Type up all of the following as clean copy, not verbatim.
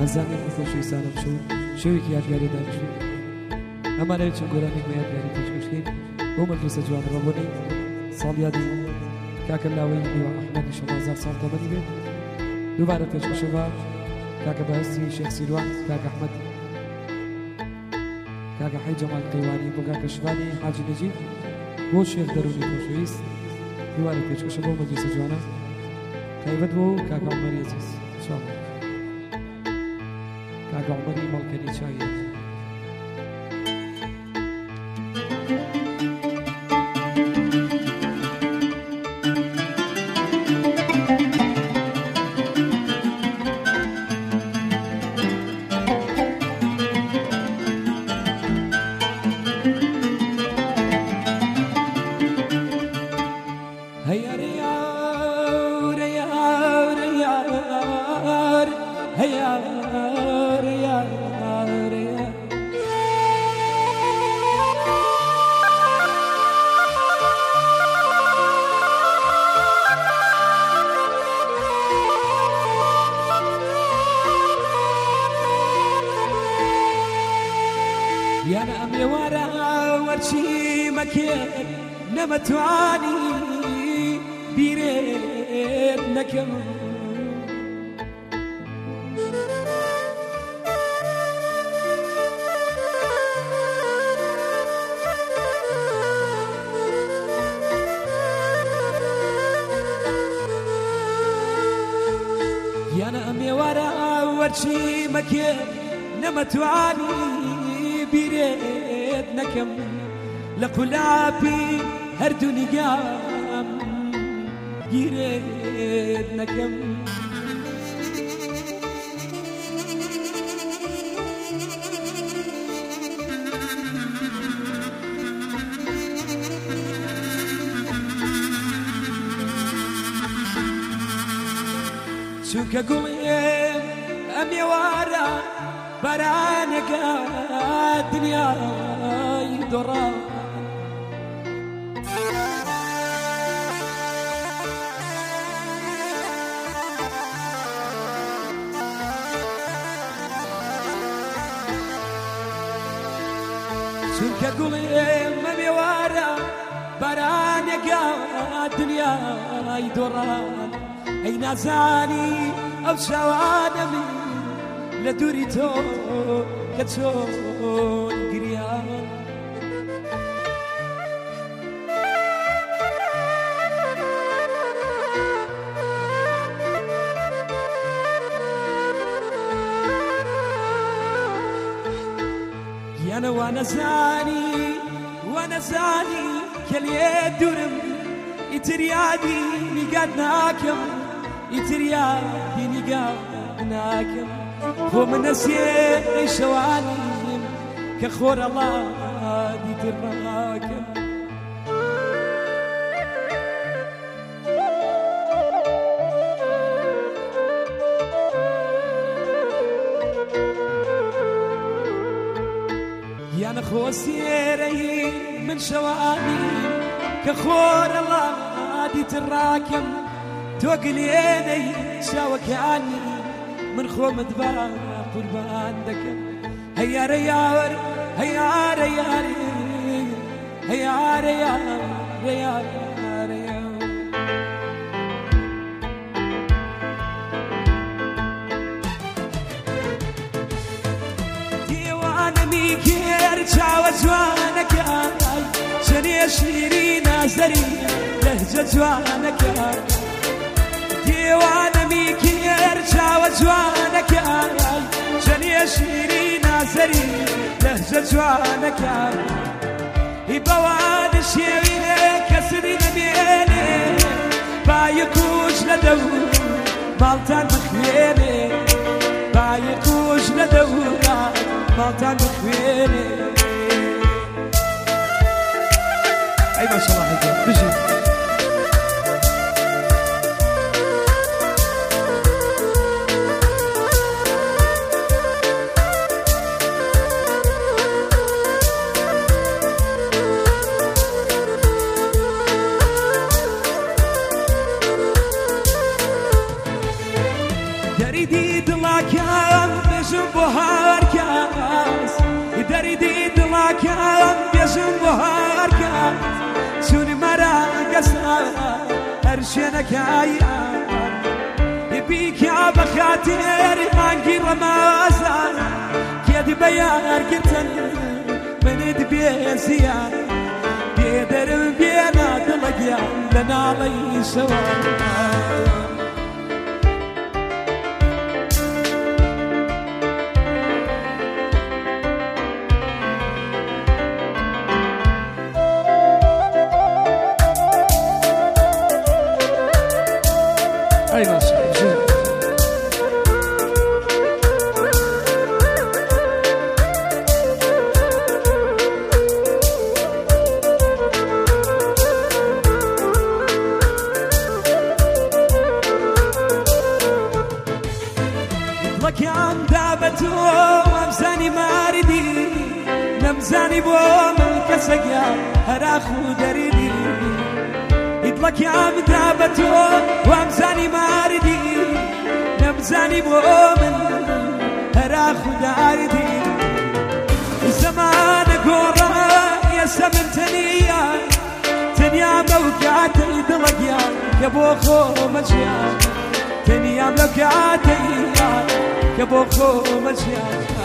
ئازانی خۆشەویستانم شو شەوێکی یادگاری دانیشتین ئەمانەوێت چەند گۆرانێک بە یادگاری پێشکەشکەین بۆ مەجلیسە جوانڕەبوونی ساڵیادی کاکە لاوەی نیوە ئەحمەدی 16,000 ساڵ تەمەنی بێت دووبارە پێشکەشەوە کاکە بەهەستی شێخ سیروان کاکە ئەحمەد کاکە حەی جەمال قەیوانی بۆ کاکە شوانی حاجی نەجیب بۆ شێخ دەرونی خۆشەویست دووبارە پێشکەشە بۆ مەجلیسە جوانە تایبەت بۆ کاکە عومەری عەزیز انشاءالله کاکە عومەری مەڵکەری چاویە یانە ئەم ێوارە وەرچی مەکێت نەمەتوانی بیرێت نەکەم یانە ئەم ێوارە وەرچی مەکێت نەمەتوانی بیرێت نەکەم لە قولاپی هەردوو نیگام گیرێت نەکەم چونکە گوڵێم ئەم ێوارە بەرانەکە دنیای دۆڕا چونکە گوڵێم ئەم ێوارە بەرانەکە دنیای دۆڕان ئەی نازانی ئەو شەوانە من لە دووری تۆ کە چۆن گریان یانە وانەزانی کە لێ دوورم ئیتر یادی نیگات ناکەم ئیتر یادی نیگات ناکەم خۆ من نەسیێ شەوانیم کە خۆرەڵا دیتر ڕاکەم یانە خۆ سێرەی من شەوانیم کە خۆرەڵا دیتر ڕاکەم تۆ گلێنەی چاوەکانی من خۆمت بە قوربان دەکەم هەیارە یاوەر هەیارە یارێ هەیارە یارە یارە دیوانەمی کێر چاوە جوانەکەی چەنێ شیری نازەری لەهجە جوانەکەی دیوانەمی کێر چاوە جوانەکەی چەنێ شیری نازەری لەهجە جوانەکەی هی بەوانە شێوینێ کەسری نەبێنێ بایەکوش لە دەور ماڵتان بخوێنێ بایەکوش لە دەورا ماڵتان بخوێنێ ئەی ماشەڵڵا حەجە بژین دەریدی دڵاکەم بێژم بۆ هەر کەس دەریدی دڵاکەم بێژم بۆ هەر کەس چوونی مەرەگەسە هەر شوێنەکەیان بیکە بە خاتر مانگی ڕەمەزان کێدی بە یارگرتن منت بێزیان بێدەرم بێنە دڵەگیان لە ناڵەی شەوە أي ماشي لك عم دابتو وامزاني ماردي نمزاني بو من كسقيا هراخو دريدي لك عم دابتو وامزاني ماردي نمزاني بو من هراخو داردي زمان قورا يا سمن تنيا موقعتي دلقيا كبو خو مجيا تنيا موقعتي كبو خو مجيا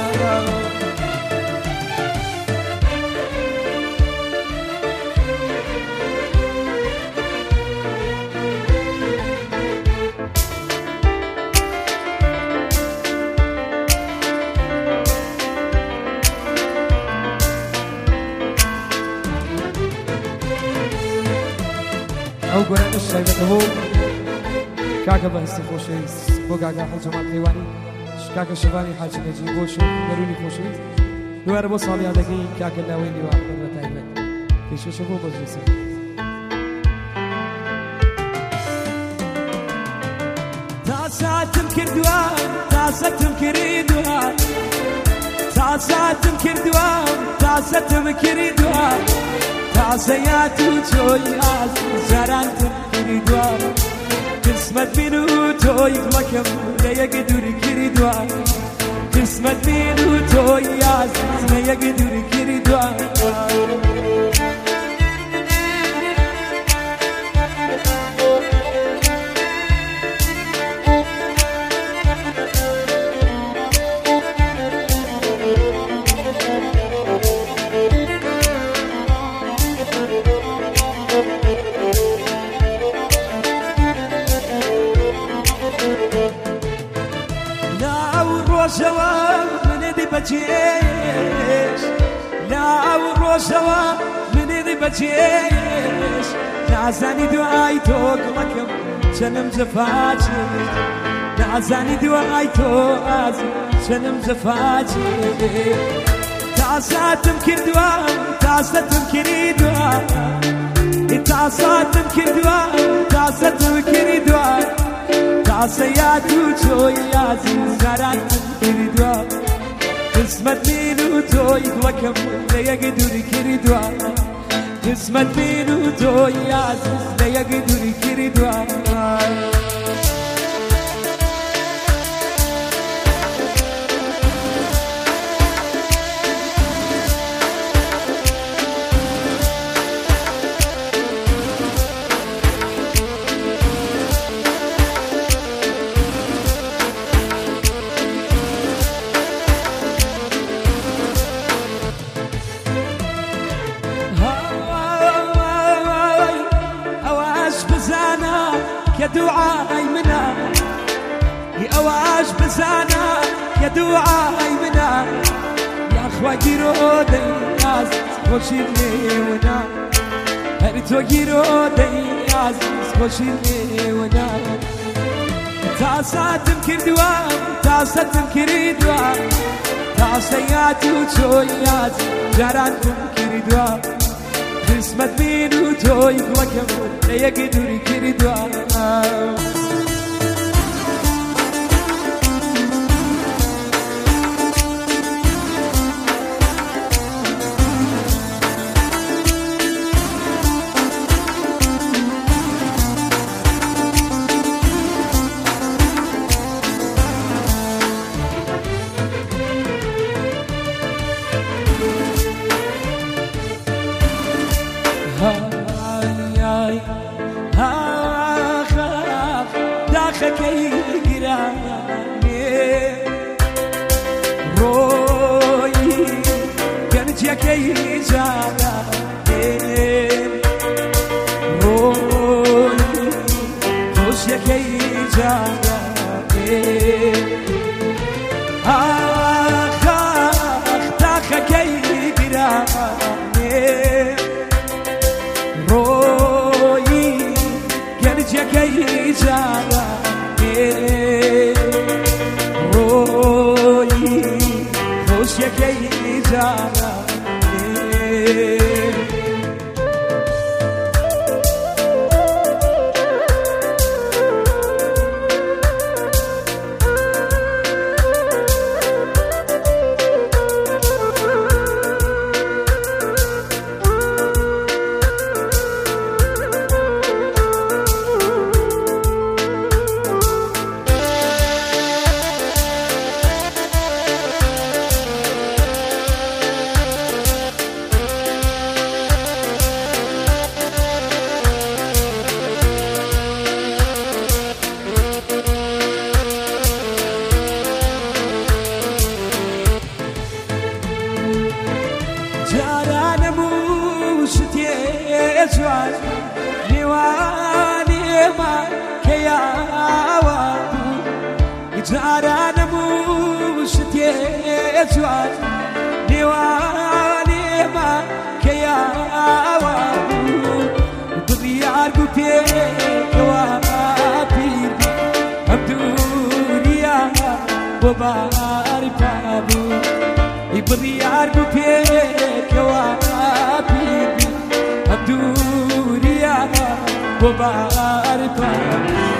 ئەو گۆرانە شایبەتەوە کاکە بەهستی خۆشەویست بۆ کاکە حەجەمال قەیوانی کاکە شەبانی حاجی نەجیب بۆ دەرونی خۆشەویست دووارە بۆ ساڵی یادەکەی کاکە لاوەی نیوە ئەحمەد بە تایبەت پێشکەشە بۆ بەجێسەر تاساتم کردووە تاسەتم کردووە تاساتم کردووە تاسەتم کردووە تاسەیات و تۆی ئاز زارانتم کردووە قسمەت بین و تۆی وەکەم لە یەک دووری کردووە قسمەت بین و تۆی ئاز لە یەک دووری کردووە منێدی بەچێش لاو ڕۆژەوە منێدی بەچێش نازانی دوای تۆ گڵەکەم چەنم جەفاچێ نازانی دوای تۆ ئاز چەنم جەفاچێ تاساتم کردووە تاسەتم کردووە تاساتم کردووە تاسەتم کردووە تاسەیات و تۆی یازی زارانتم کردووە قسمەت بین و تۆی وەکەم لە یەک دووری کردووە قسمەت بین و تۆی یازی لە یەک دووری کردووە يا دعاء منا يا أواش بزانا يا دعاء منا يا أخوة جيرو دياز خوشيني ونا هرتو جيرو دياز خوشيني ونا تاساتم كردوا تاساتم كردوا تاسياتو تشويات جارانتم كردوا قسمت بین و توی وەکەم لە یەک دووری کردووە خۆشیەکەی جانە ڕۆی خۆشیەکەی جانە ئاخ تاقەکەی گرانێ ڕۆی گەنجەکەی جانە ڕۆی خۆشیەکەی جانە جوان نێوانێمان کە یاوە جارانەموو شتێ جوان نێوانێمان کە یاوە دڵیار بوو پێکەوە پیر ئەم دووریا بۆ باری پابوو بڕیار بوو پێکەوە پیر دووریا بۆ باری پابوو